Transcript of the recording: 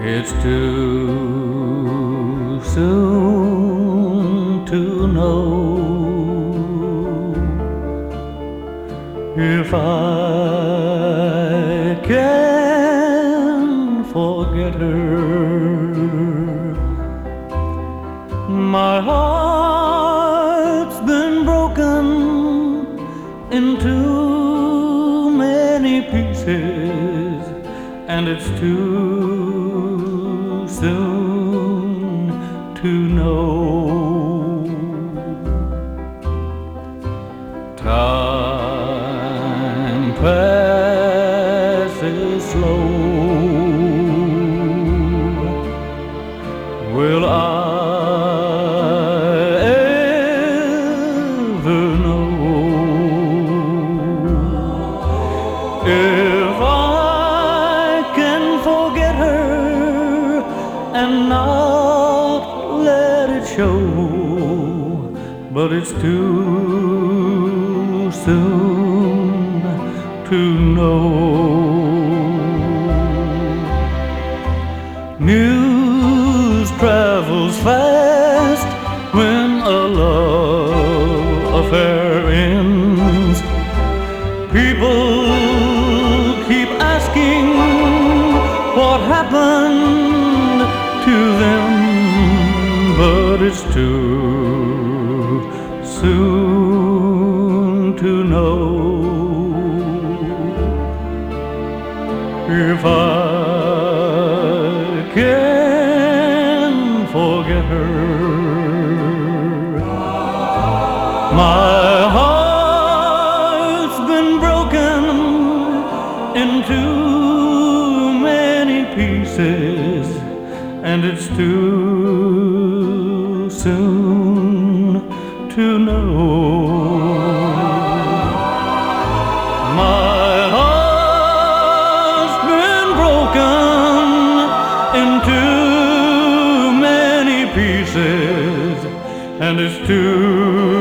It's too soon to know if I can forget her. My heart's been broken into many pieces, and it's too soon to know. Time passes slow. Will I ever know if I can forget her and not let it show? But it's too soon to know. News travels fast when a love affair ends. People keep asking what happened to them, but it's too soon to know if I can forget her. My heart's been broken into many pieces, and it's too soon to know. My heart's been broken into many pieces, and it's too